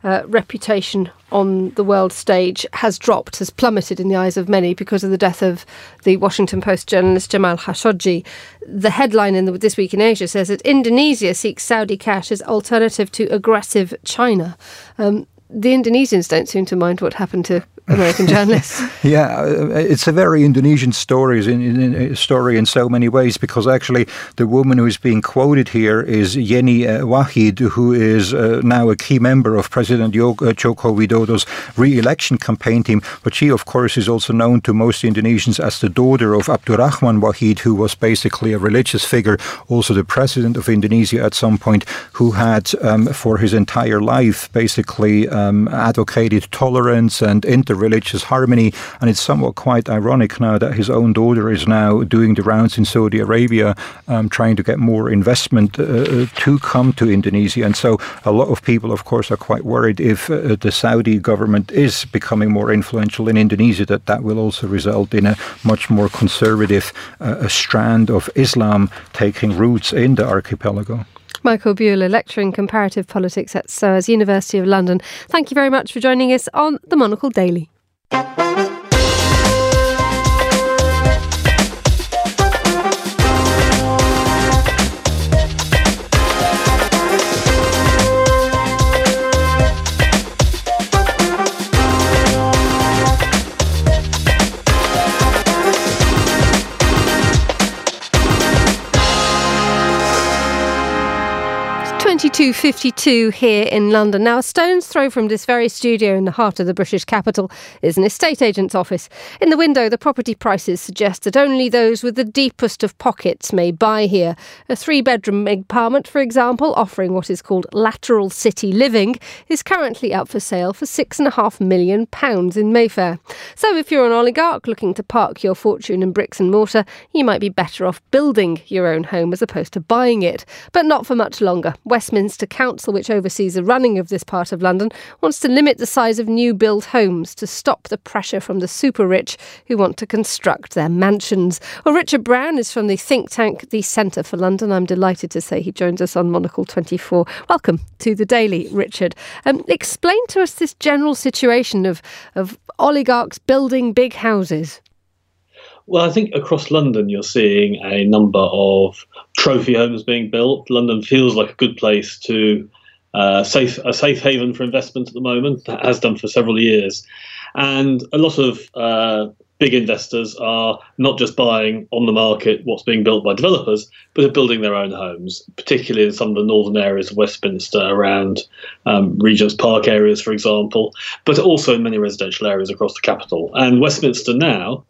uh, reputation on the world stage has dropped, has plummeted in the eyes of many because of the death of the Washington Post journalist Jamal Khashoggi. The headline in the This Week in Asia says that Indonesia seeks Saudi cash as alternative to aggressive China. Um, the Indonesians don't seem to mind what happened to American journalists. Yeah, it's a very Indonesian story, in, in, in, story in so many ways, because actually the woman who is being quoted here is Yeni uh, Wahid, who is uh, now a key member of President Joko, uh, Joko Widodo's re-election campaign team. But she, of course, is also known to most Indonesians as the daughter of Abdurrahman Wahid, who was basically a religious figure, also the president of Indonesia at some point, who had um, for his entire life basically um, advocated tolerance and inter religious harmony, and it's somewhat quite ironic now that his own daughter is now doing the rounds in Saudi Arabia, um, trying to get more investment uh, to come to Indonesia. And so a lot of people, of course, are quite worried if uh, the Saudi government is becoming more influential in Indonesia, that that will also result in a much more conservative uh, strand of Islam taking roots in the archipelago. Michael Buehler, lecturer in comparative politics at S O A S, University of London. Thank you very much for joining us on The Monocle Daily. twenty-two fifty-two here in London. Now, a stone's throw from this very studio in the heart of the British capital is an estate agent's office. In the window, the property prices suggest that only those with the deepest of pockets may buy here. A three-bedroom apartment, for example, offering what is called lateral city living, is currently up for sale for six and a half million pounds in Mayfair. So if you're an oligarch looking to park your fortune in bricks and mortar, you might be better off building your own home as opposed to buying it. But not for much longer. Westminster Council, which oversees the running of this part of London, wants to limit the size of new build homes to stop the pressure from the super rich who want to construct their mansions. Well, Richard Brown is from the think tank, the Centre for London. I'm delighted to say he joins us on Monocle twenty-four. Welcome to the Daily, Richard. Um, explain to us this general situation of, of oligarchs building big houses. Well, I think across London you're seeing a number of trophy homes being built. London feels like a good place to uh, safe a safe haven for investment at the moment. That has done for several years, and a lot of uh, big investors are not just buying on the market what's being built by developers, but are building their own homes, particularly in some of the northern areas of Westminster, around um, Regent's Park areas, for example, but also in many residential areas across the capital. And Westminster now,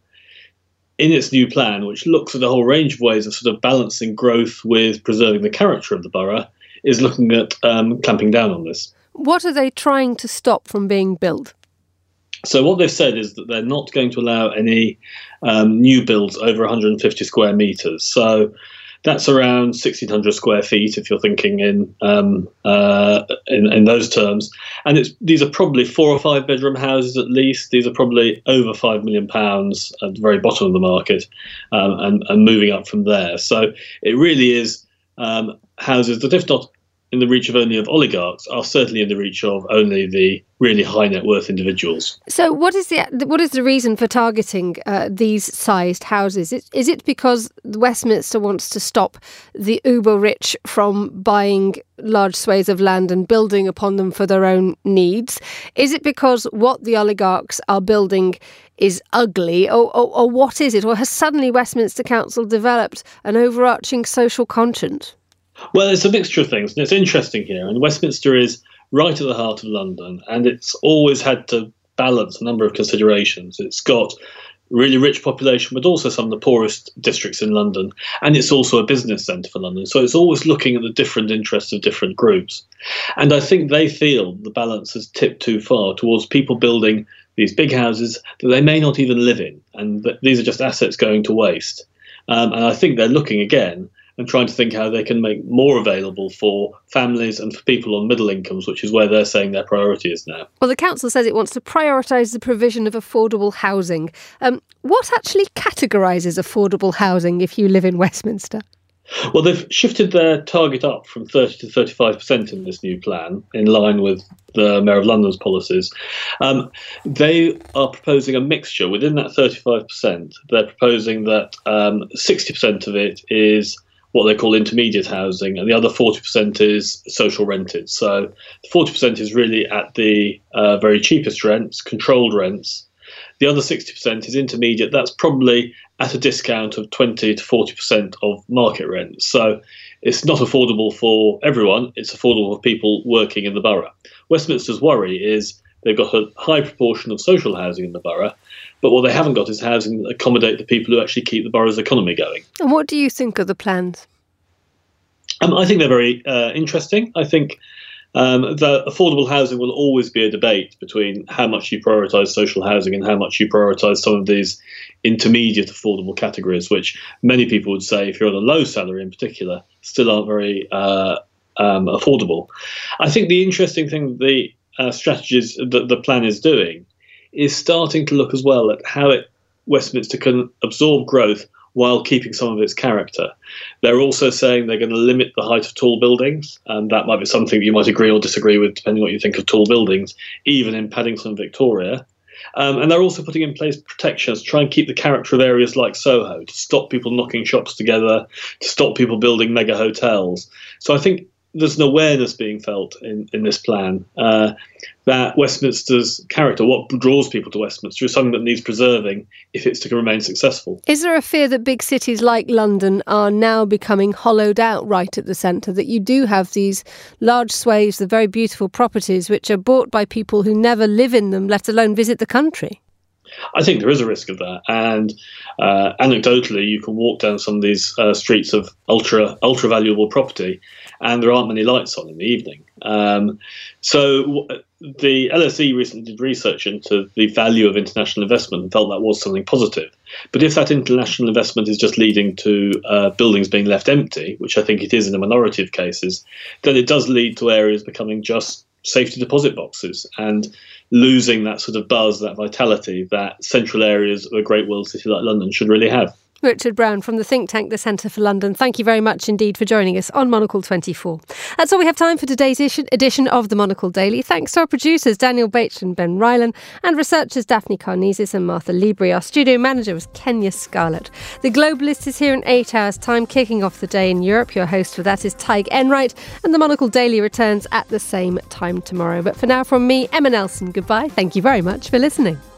in its new plan, which looks at a whole range of ways of sort of balancing growth with preserving the character of the borough, is looking at um, clamping down on this. What are they trying to stop from being built? So what they've said is that they're not going to allow any um, new builds over one hundred fifty square metres. So that's around sixteen hundred square feet, if you're thinking in um, uh, in, in those terms. And it's these are probably four or five bedroom houses at least. These are probably over five million pounds at the very bottom of the market, um, and, and moving up from there. So it really is um, houses that, if not in the reach of only of oligarchs, are certainly in the reach of only the really high net worth individuals. So what is the what is the reason for targeting uh, these sized houses? Is, is it because Westminster wants to stop the uber rich from buying large swathes of land and building upon them for their own needs? Is it because what the oligarchs are building is ugly, or, or, or what is it? Or has suddenly Westminster Council developed an overarching social conscience? Well, it's a mixture of things, and it's interesting here. And Westminster is right at the heart of London, and it's always had to balance a number of considerations. It's got really rich population, but also some of the poorest districts in London, and it's also a business centre for London. So it's always looking at the different interests of different groups. And I think they feel the balance has tipped too far towards people building these big houses that they may not even live in, and that these are just assets going to waste. Um, and I think they're looking again and trying to think how they can make more available for families and for people on middle incomes, which is where they're saying their priority is now. Well, the council says it wants to prioritise the provision of affordable housing. Um, what actually categorises affordable housing if you live in Westminster? Well, they've shifted their target up from thirty to thirty-five percent in this new plan, in line with the Mayor of London's policies. Um, they are proposing a mixture. Within that thirty-five percent, they're proposing that um, sixty percent of it is what they call intermediate housing, and the other forty percent is social rented. So forty percent is really at the uh, very cheapest rents, controlled rents. The other sixty percent is intermediate. That's probably at a discount of twenty to forty percent of market rent. So it's not affordable for everyone. It's affordable for people working in the borough. Westminster's worry is they've got a high proportion of social housing in the borough, but what they haven't got is housing that accommodate the people who actually keep the borough's economy going. And what do you think of the plans? Um, I think they're very uh, interesting. I think Um, the affordable housing will always be a debate between how much you prioritise social housing and how much you prioritise some of these intermediate affordable categories, which many people would say, if you're on a low salary in particular, still aren't very uh, um, affordable. I think the interesting thing the uh, strategies that the plan is doing is starting to look as well at how it, Westminster can absorb growth while keeping some of its character. They're also saying they're going to limit the height of tall buildings, and that might be something that you might agree or disagree with, depending on what you think of tall buildings, even in Paddington and Victoria. Um, and they're also putting in place protections to try and keep the character of areas like Soho, to stop people knocking shops together, to stop people building mega hotels. So I think there's an awareness being felt in, in this plan uh, that Westminster's character, what draws people to Westminster, is something that needs preserving if it's to remain successful. Is there a fear that big cities like London are now becoming hollowed out right at the centre, that you do have these large swathes of very beautiful properties which are bought by people who never live in them, let alone visit the country? I think there is a risk of that, and uh, anecdotally, you can walk down some of these uh, streets of ultra ultra valuable property, and there aren't many lights on in the evening. Um, so w- the L S E recently did research into the value of international investment and felt that was something positive. But if that international investment is just leading to uh, buildings being left empty, which I think it is in a minority of cases, then it does lead to areas becoming just safety deposit boxes and losing that sort of buzz, that vitality that central areas of a great world city like London should really have. Richard Brown from the think tank, the Centre for London. Thank you very much indeed for joining us on Monocle twenty-four. That's all we have time for today's edition of the Monocle Daily. Thanks to our producers Daniel Bates and Ben Rylan, and researchers Daphne Carnesis and Martha Libri. Our studio manager was Kenya Scarlett. The Globalist is here in eight hours' time, kicking off the day in Europe. Your host for that is Tig Enright, and the Monocle Daily returns at the same time tomorrow. But for now, from me, Emma Nelson, goodbye. Thank you very much for listening.